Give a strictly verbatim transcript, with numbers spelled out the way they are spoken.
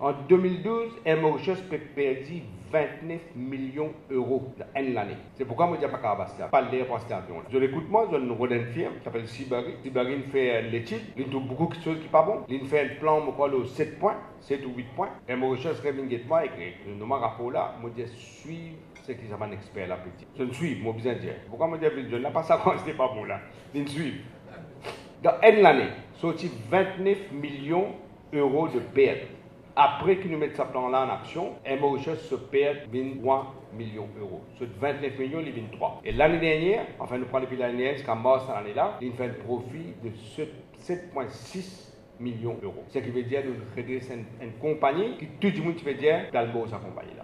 En deux mille douze, M Mauritius peut perdre vingt-neuf millions d'euros en l'année. C'est pourquoi je ne dis pas qu'à Bastia, pas l'air pour cet avion. Je l'écoute moi, je une rodin firme qui s'appelle Sibari. Sibari fait l'étude, il trouve beaucoup de choses qui ne sont pas bon. Il fait un plan, je crois, de sept points, sept ou huit points. M Mauritius revient moi et le rapport là, je dis suivre ce qui est un expert là petit. Je ne suis, moi besoin de dire. Pourquoi je dis je n'ai pas ça quand c'était pas bon là. Je ne suis. Dans une année, sorti vingt-neuf millions d'euros de pertes. Après qu'ils nous mettent ce plan-là en action, M Mauritius se perd vingt-trois millions d'euros. Sur vingt-neuf millions, il y a vingt-trois. Et l'année dernière, enfin nous prenons depuis l'année dernière jusqu'à mars cette année-là, il fait un profit de sept virgule six millions d'euros. Ce qui veut dire que nous redressons une, une compagnie qui tout le monde veut dire dans le sa compagnie-là.